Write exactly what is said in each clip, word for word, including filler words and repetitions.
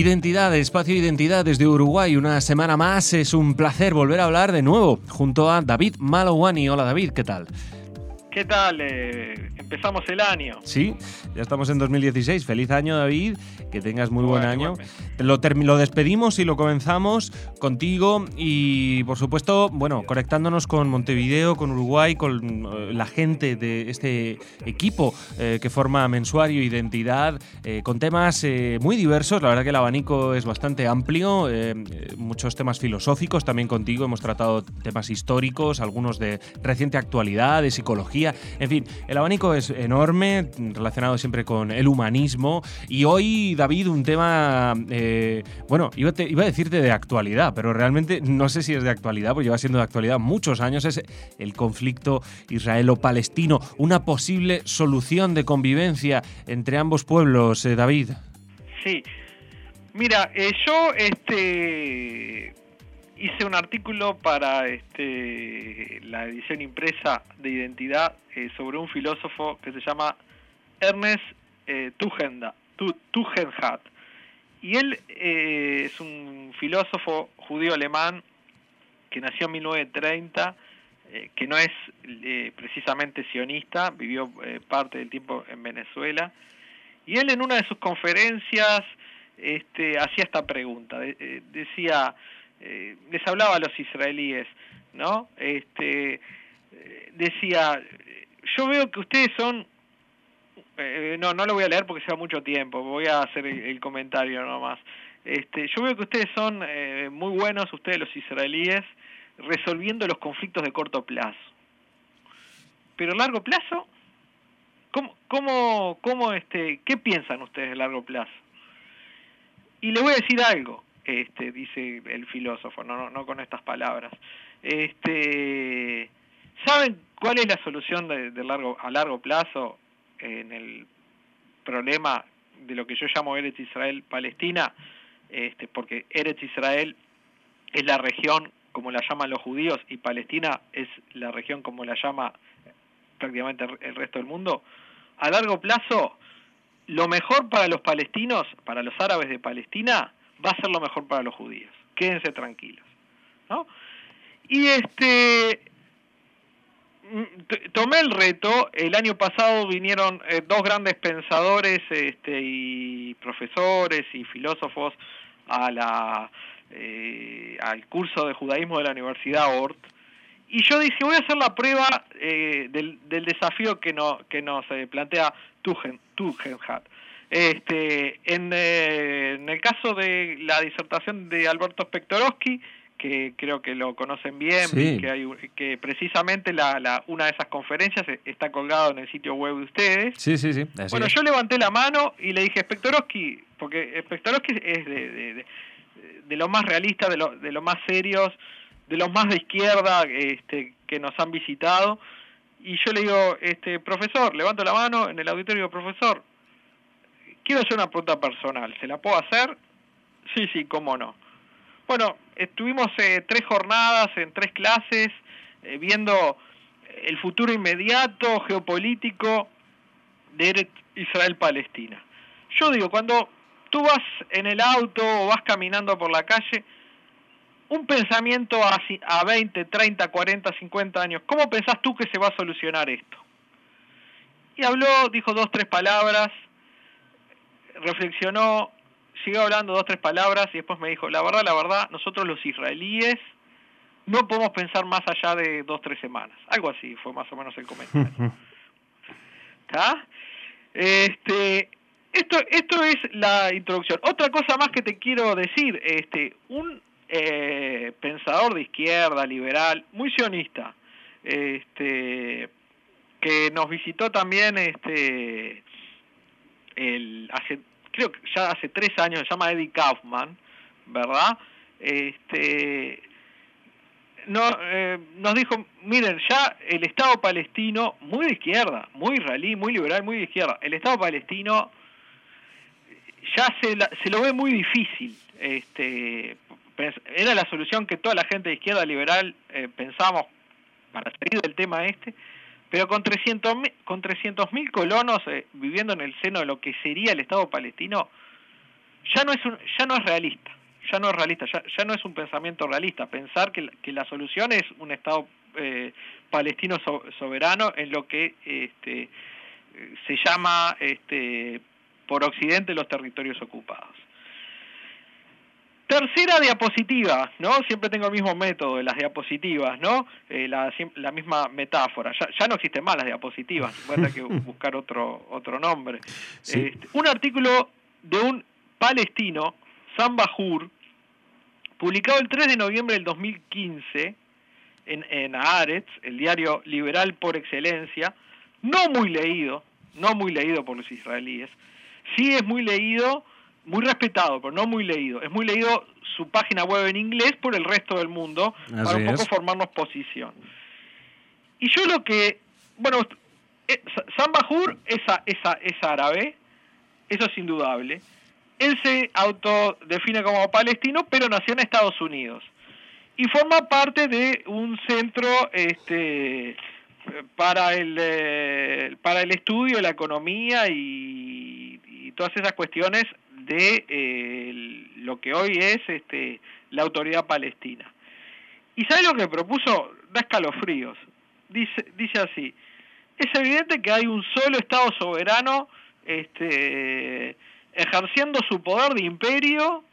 Identidad, Espacio Identidad desde Uruguay, una semana más. Es un placer volver a hablar de nuevo junto a David Malovany. Hola David, ¿qué tal? ¿Qué tal? Eh, empezamos el año. Sí, ya estamos en dos mil dieciséis. Feliz año, David. Que tengas muy Bueno, buen año. igualmente. Lo, term- lo despedimos y lo comenzamos contigo y, por supuesto, bueno, conectándonos con Montevideo, con Uruguay, con eh, la gente de este equipo eh, que forma Mensuario Identidad, eh, con temas eh, muy diversos. La verdad que el abanico es bastante amplio, eh, eh, muchos temas filosóficos también contigo. Hemos tratado temas históricos, algunos de reciente actualidad, de psicología. En fin, el abanico es enorme, relacionado siempre con el humanismo. Y hoy, David, un tema, eh, bueno, iba, te, iba a decirte de actualidad, pero realmente no sé si es de actualidad, porque lleva siendo de actualidad muchos años. Es el conflicto israelo-palestino, una posible solución de convivencia entre ambos pueblos, eh, David. Sí. Mira, eh, yo este hice un artículo para este la edición impresa de Identidad eh, sobre un filósofo que se llama Ernest eh, Tugendhat. Tu, Tugendhat. Y él eh, es un filósofo judío-alemán que nació en mil novecientos treinta, eh, que no es eh, precisamente sionista, vivió eh, parte del tiempo en Venezuela. Y él en una de sus conferencias este, hacía esta pregunta, de, eh, decía, eh, les hablaba a los israelíes, ¿no? Este, eh, decía, yo veo que ustedes son, eh, no, no lo voy a leer porque lleva mucho tiempo, voy a hacer el, el comentario nomás. Este, yo veo que ustedes son eh, muy buenos, ustedes los israelíes, resolviendo los conflictos de corto plazo. Pero a largo plazo, ¿Cómo, cómo, cómo, este, ¿qué piensan ustedes a largo plazo? Y le voy a decir algo, este, dice el filósofo, no, no, no con estas palabras. Este, ¿saben cuál es la solución de, de largo, a largo plazo en el problema de lo que yo llamo Eretz Israel-Palestina? Este, porque Eretz Israel es la región como la llaman los judíos y Palestina es la región como la llama prácticamente el resto del mundo. A largo plazo, lo mejor para los palestinos, para los árabes de Palestina, va a ser lo mejor para los judíos. Quédense tranquilos, ¿no? Y este tomé el reto. El año pasado vinieron eh, dos grandes pensadores este, y profesores y filósofos a la eh, al curso de judaísmo de la Universidad Ort. Y yo dije, voy a hacer la prueba eh, del, del desafío que, no, que nos eh, plantea Tugendhat. Este, en, eh, en el caso de la disertación de Alberto Spektorowski, que creo que lo conocen bien, Sí. que, hay, que precisamente la, la, una de esas conferencias está colgado en el sitio web de ustedes. Sí, sí, sí. Así Bueno, es. yo levanté la mano y le dije, Spektorowski, porque Spektorowski es de, de, de, de lo más realista, de lo, de lo más serios, de los más de izquierda este, que nos han visitado, y yo le digo, este profesor, levanto la mano en el auditorio, profesor, quiero hacer una pregunta personal, ¿se la puedo hacer? Sí, sí, cómo no. Bueno, estuvimos eh, tres jornadas en tres clases, eh, viendo el futuro inmediato, geopolítico, de Israel-Palestina. Yo digo, cuando tú vas en el auto o vas caminando por la calle, un pensamiento a veinte, treinta, cuarenta, cincuenta años, ¿cómo pensás tú que se va a solucionar esto? Y habló, dijo dos, tres palabras, reflexionó, siguió hablando dos, tres palabras y después me dijo, la verdad, la verdad, nosotros los israelíes no podemos pensar más allá de dos, tres semanas. Algo así fue más o menos el comentario. ¿Está? Este, esto, esto es la introducción. Otra cosa más que te quiero decir, este, un Eh, pensador de izquierda, liberal, muy sionista, este, que nos visitó también este, el, hace, creo que ya hace tres años, se llama Eddie Kaufman, ¿verdad? Este, no, eh, nos dijo, miren, ya el Estado palestino, muy de izquierda, muy israelí, muy liberal, muy de izquierda, el Estado palestino ya se, la, se lo ve muy difícil, este, era la solución que toda la gente de izquierda liberal eh, pensamos para salir del tema este, pero con trescientos mil colonos eh, viviendo en el seno de lo que sería el Estado palestino, ya no es un, ya no es realista, ya no es realista, ya, ya no es un pensamiento realista, pensar que, que la solución es un Estado eh, palestino so, soberano en lo que este, se llama este, por Occidente los territorios ocupados. Tercera diapositiva, ¿no? Siempre tengo el mismo método de las diapositivas, ¿no? Eh, la, la misma metáfora. Ya, ya no existen más las diapositivas, voy a tener que buscar otro, otro nombre. Sí. Este, un artículo de un palestino, Sam Bahur, publicado el tres de noviembre del dos mil quince en, en Haaretz, el diario liberal por excelencia, no muy leído, no muy leído por los israelíes, sí es muy leído, muy respetado, pero no muy leído. Es muy leído su página web en inglés por el resto del mundo, Así para un poco es. formarnos posición. Y yo lo que, bueno, eh, Sam Bahur es, es, es árabe, eso es indudable. Él se autodefine como palestino, pero nació en Estados Unidos. Y forma parte de un centro este, para, el, eh, para el estudio de la economía y, y todas esas cuestiones de eh, lo que hoy es este, la autoridad palestina. ¿Y sabe lo que propuso? Da escalofríos. Dice, dice así: es evidente que hay un solo Estado soberano este, ejerciendo su poder de imperio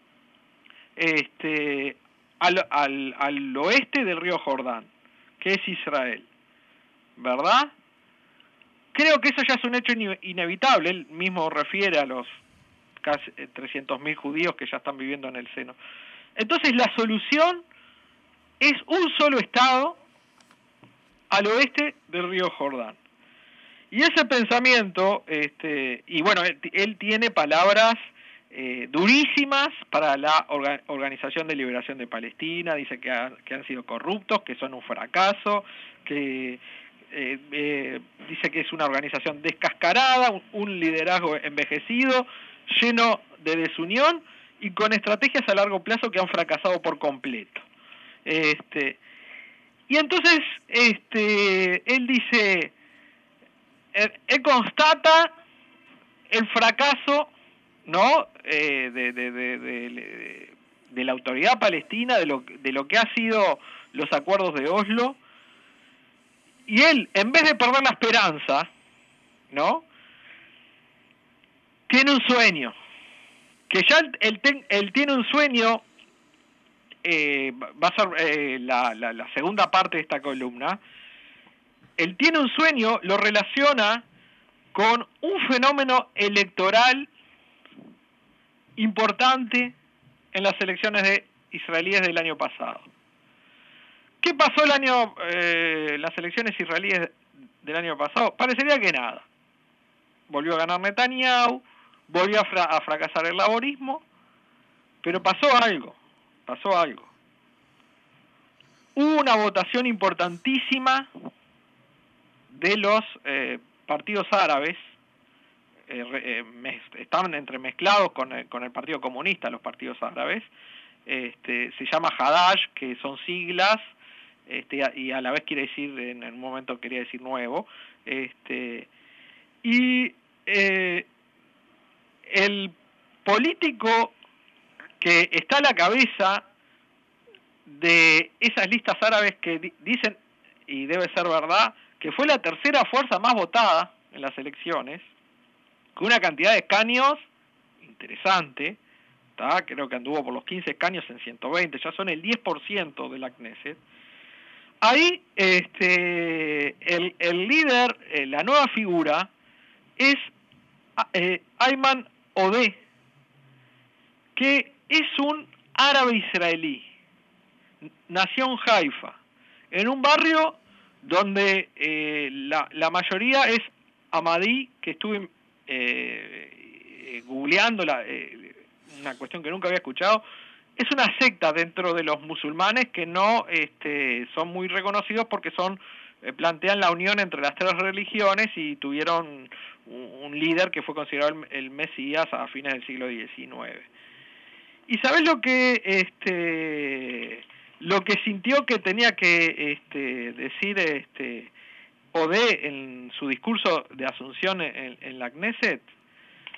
este, al, al, al oeste del río Jordán, que es Israel, ¿verdad? Creo que eso ya es un hecho inevitable. Él mismo refiere a los casi trescientos mil judíos que ya están viviendo en el seno. Entonces la solución es un solo Estado al oeste del río Jordán. Y ese pensamiento, este, y bueno, él, él tiene palabras eh, durísimas para la orga, Organización de Liberación de Palestina, dice que, ha, que han sido corruptos, que son un fracaso, que eh, eh, dice que es una organización descascarada, un, un liderazgo envejecido, lleno de desunión y con estrategias a largo plazo que han fracasado por completo. Este, y entonces este, él dice, él, él constata el fracaso, ¿no? Eh, de, de, de, de, de la autoridad palestina, de lo, de lo que ha sido los acuerdos de Oslo, y él, en vez de perder la esperanza, ¿no?, tiene un sueño, que ya él, él, ten, él tiene un sueño, eh, va a ser eh, la, la, la segunda parte de esta columna. Él tiene un sueño, lo relaciona con un fenómeno electoral importante en las elecciones de israelíes del año pasado. ¿Qué pasó el año, eh, las elecciones israelíes del año pasado? Parecería que nada. Volvió a ganar Netanyahu, volvió a, fra a fracasar el laborismo, pero pasó algo, pasó algo. Hubo una votación importantísima de los eh, partidos árabes, eh, eh, mez, estaban entremezclados con el, con el Partido Comunista, los partidos árabes, este, se llama Hadash, que son siglas, este, y a la vez quiere decir, en el momento quería decir nuevo, este, y eh, el político que está a la cabeza de esas listas árabes que di dicen, y debe ser verdad, que fue la tercera fuerza más votada en las elecciones, con una cantidad de escaños interesante, ¿tá? Creo que anduvo por los quince escaños en ciento veinte, ya son el diez por ciento de la Knesset. Ahí este, el, el líder, eh, la nueva figura, es eh, Ayman Odeh, que es un árabe israelí, nació en Haifa, en un barrio donde eh, la, la mayoría es Ahmadí, que estuve eh, googleando la, eh, una cuestión que nunca había escuchado. Es una secta dentro de los musulmanes que no este, son muy reconocidos porque son eh, plantean la unión entre las tres religiones y tuvieron un, un líder que fue considerado el, el Mesías a fines del siglo diecinueve. ¿Y sabés lo que este lo que sintió que tenía que este, decir este Odeh en su discurso de asunción en, en la Knesset?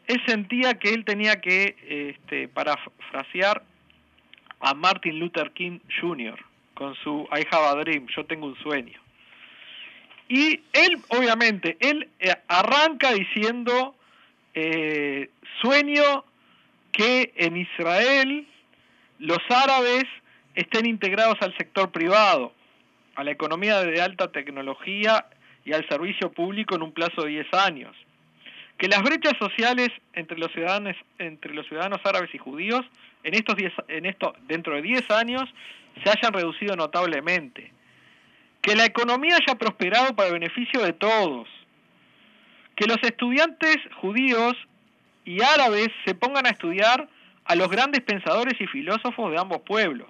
él sentía que él tenía que, este, parafrasear a Martin Luther King junior con su I have a dream, yo tengo un sueño. Y él, obviamente, él eh, arranca diciendo, eh, sueño que en Israel los árabes estén integrados al sector privado, a la economía de alta tecnología y al servicio público en un plazo de diez años. Que las brechas sociales entre los ciudadanos, entre los ciudadanos árabes y judíos en estos diez, en esto, dentro de diez años se hayan reducido notablemente. Que la economía haya prosperado para el beneficio de todos. Que los estudiantes judíos y árabes se pongan a estudiar a los grandes pensadores y filósofos de ambos pueblos.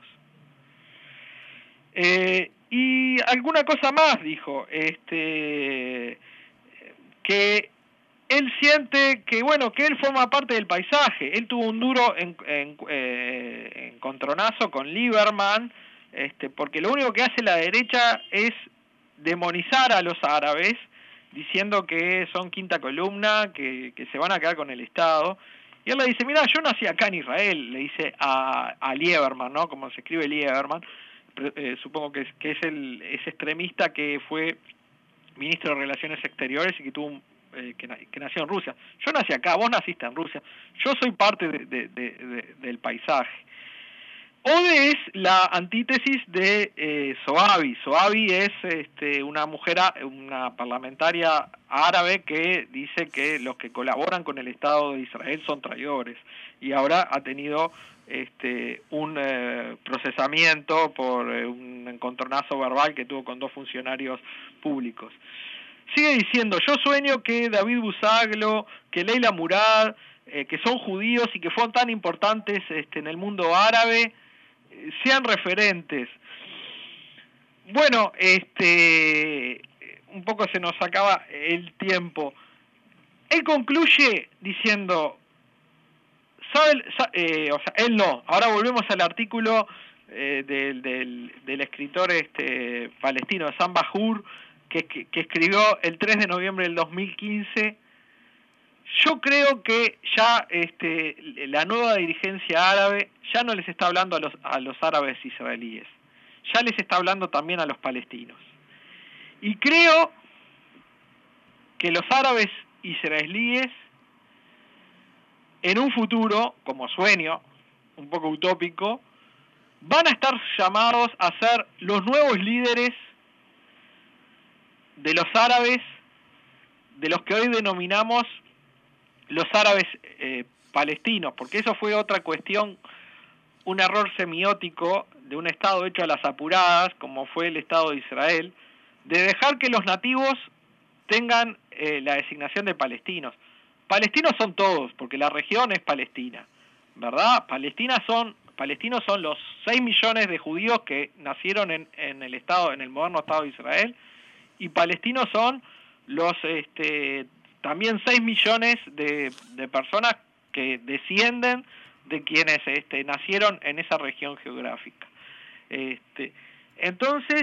Eh, y alguna cosa más dijo, este, que él siente que, bueno, que él forma parte del paisaje. Él tuvo un duro en, en, eh, encontronazo con Lieberman, este, porque lo único que hace la derecha es demonizar a los árabes, diciendo que son quinta columna, que, que se van a quedar con el Estado. Y él le dice, mira, yo nací acá en Israel, le dice a, a Lieberman, ¿no? Como se escribe Lieberman, eh, supongo que es, que es el ese extremista que fue ministro de Relaciones Exteriores y que tuvo un Eh, que, que nació en Rusia. Yo nací acá, vos naciste en Rusia. Yo soy parte de, de, de, de, del paisaje. Ode es la antítesis de eh, Zoabi. Zoabi es este, una mujer, una parlamentaria árabe que dice que los que colaboran con el Estado de Israel son traidores. Y ahora ha tenido este, un eh, procesamiento por eh, un encontronazo verbal que tuvo con dos funcionarios públicos. Sigue diciendo, yo sueño que David Busaglo, que Leila Murad, eh, que son judíos y que fueron tan importantes este, en el mundo árabe, eh, sean referentes. Bueno, este, un poco se nos acaba el tiempo. Él concluye diciendo, ¿sabe, sabe, eh, o sea, él no, ahora volvemos al artículo eh, del, del, del escritor este, palestino, Sam Bahur, Que, que, que escribió el tres de noviembre del dos mil quince. Yo creo que ya este, la nueva dirigencia árabe ya no les está hablando a los, a los árabes israelíes, ya les está hablando también a los palestinos. Y creo que los árabes israelíes en un futuro, como sueño, un poco utópico, van a estar llamados a ser los nuevos líderes de los árabes, de los que hoy denominamos los árabes eh, palestinos, porque eso fue otra cuestión, un error semiótico de un Estado hecho a las apuradas, como fue el Estado de Israel, de dejar que los nativos tengan eh, la designación de palestinos. Palestinos son todos, porque la región es Palestina, ¿verdad? Palestina son, palestinos son los seis millones de judíos que nacieron en, en el Estado, en el moderno Estado de Israel, y palestinos son los este, también seis millones de, de personas que descienden de quienes este, nacieron en esa región geográfica. Este, entonces,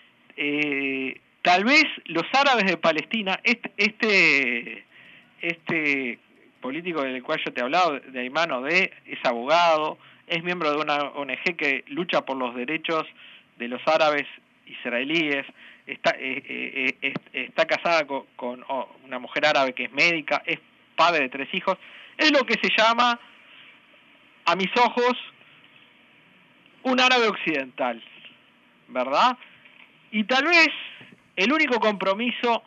eh, tal vez los árabes de Palestina, este, este, este político del cual yo te he hablado, de Ayman Odeh, es abogado, es miembro de una O N G que lucha por los derechos de los árabes israelíes, está eh, eh, eh, está casada con, con oh, una mujer árabe que es médica, es padre de tres hijos, es lo que se llama, a mis ojos, un árabe occidental, ¿verdad? Y tal vez el único compromiso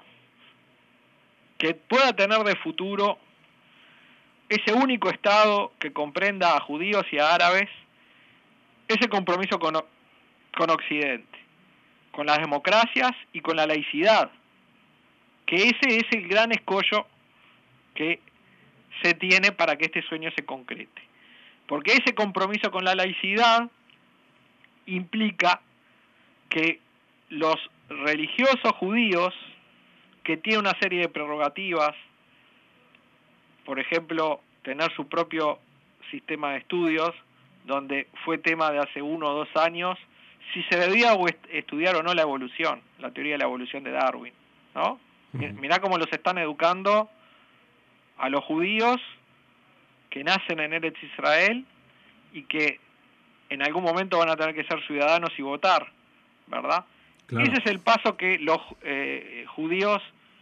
que pueda tener de futuro ese único Estado que comprenda a judíos y a árabes, ese compromiso con, con Occidente, con las democracias y con la laicidad, que ese es el gran escollo que se tiene para que este sueño se concrete. Porque ese compromiso con la laicidad implica que los religiosos judíos, que tienen una serie de prerrogativas, por ejemplo, tener su propio sistema de estudios, donde fue tema de hace uno o dos años, si se debía estudiar o no la evolución, la teoría de la evolución de Darwin, ¿no? Uh-huh. Mirá cómo los están educando a los judíos que nacen en Eretz Israel y que en algún momento van a tener que ser ciudadanos y votar, ¿verdad? Claro. Ese es el paso que los eh, judíos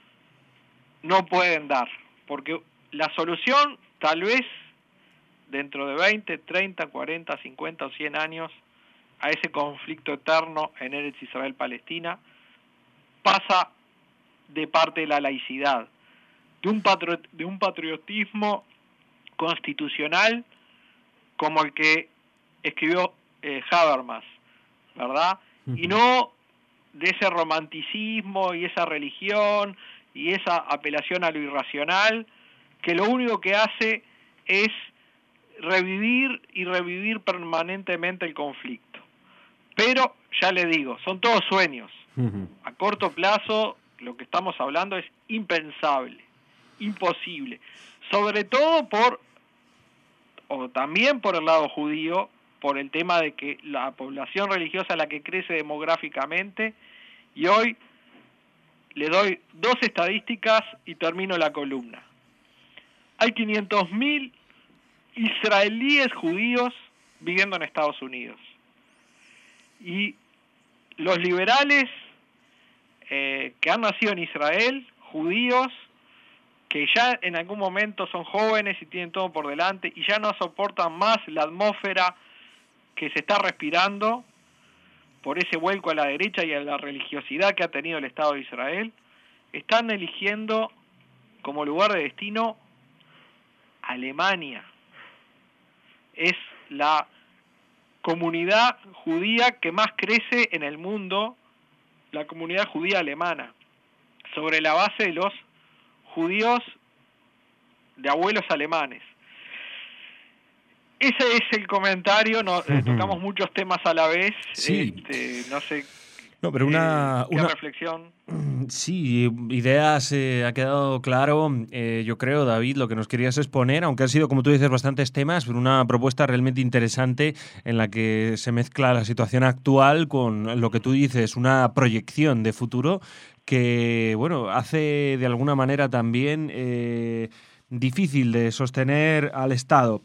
no pueden dar, porque la solución tal vez dentro de veinte, treinta, cuarenta, cincuenta o cien años a ese conflicto eterno en Eretz Israel-Palestina pasa de parte de la laicidad, de un, patri- de un patriotismo constitucional como el que escribió eh, Habermas, ¿verdad? Uh-huh. Y no de ese romanticismo y esa religión y esa apelación a lo irracional, que lo único que hace es revivir y revivir permanentemente el conflicto. Pero, ya le digo, son todos sueños. Uh-huh. A corto plazo, lo que estamos hablando es impensable, imposible. Sobre todo por, o también por el lado judío, por el tema de que la población religiosa es la que crece demográficamente, y hoy le doy dos estadísticas y termino la columna. Hay quinientos mil israelíes judíos viviendo en Estados Unidos. Y los liberales eh, que han nacido en Israel, judíos, que ya en algún momento son jóvenes y tienen todo por delante y ya no soportan más la atmósfera que se está respirando por ese vuelco a la derecha y a la religiosidad que ha tenido el Estado de Israel, están eligiendo como lugar de destino Alemania. Es la comunidad judía que más crece en el mundo, la comunidad judía alemana, sobre la base de los judíos de abuelos alemanes. Ese es el comentario, no, uh-huh. eh, tocamos muchos temas a la vez, sí. este, no sé no, pero una, eh, ¿qué una reflexión? Sí, ideas, eh, ha quedado claro, eh, yo creo, David, lo que nos querías exponer, aunque han sido, como tú dices, bastantes temas, pero una propuesta realmente interesante en la que se mezcla la situación actual con lo que tú dices, una proyección de futuro que, bueno, hace de alguna manera también eh, difícil de sostener al Estado.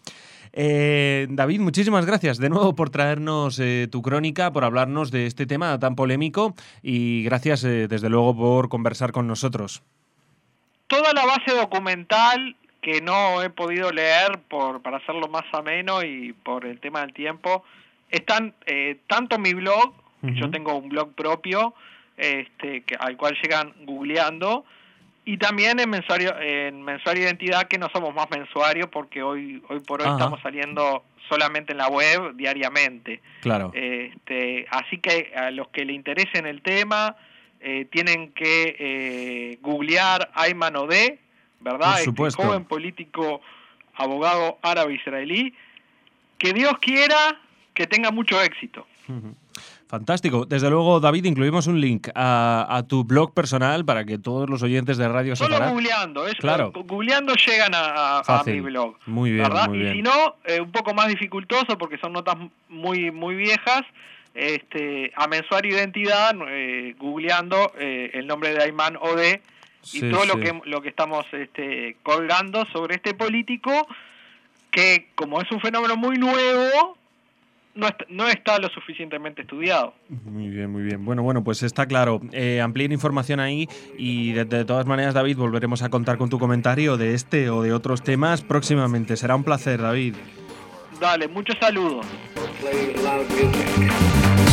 Eh, David, muchísimas gracias de nuevo por traernos eh, tu crónica, por hablarnos de este tema tan polémico y gracias eh, desde luego por conversar con nosotros. Toda la base documental que no he podido leer por para hacerlo más ameno y por el tema del tiempo, están eh, tanto en mi blog, uh-huh. yo tengo un blog propio este, que, al cual llegan googleando, y también en mensuario, en mensuario Identidad, que no somos más mensuario porque hoy hoy por hoy Ajá. estamos saliendo solamente en la web diariamente. Claro. Este, así que a los que le interesen el tema eh, tienen que eh, googlear Ayman Odeh, ¿verdad? Por supuesto. Este joven político, abogado árabe-israelí. Que Dios quiera que tenga mucho éxito. Uh-huh. Fantástico. Desde luego, David, incluimos un link a, a tu blog personal para que todos los oyentes de Radio Solo Sefardá... googleando, es, claro. googleando llegan a, a, a mi blog. Muy bien, ¿verdad? muy y bien. si no, eh, un poco más dificultoso porque son notas muy muy viejas, este, a Mensuario Identidad, eh, googleando eh, el nombre de Ayman Odeh y sí, todo sí. lo que lo que estamos este, colgando sobre este político que, como es un fenómeno muy nuevo, No está, no está lo suficientemente estudiado. Muy bien, muy bien. Bueno, bueno, pues está claro. Eh, amplíen información ahí y de, de todas maneras, David, volveremos a contar con tu comentario de este o de otros temas próximamente. Será un placer, David. Dale, muchos saludos.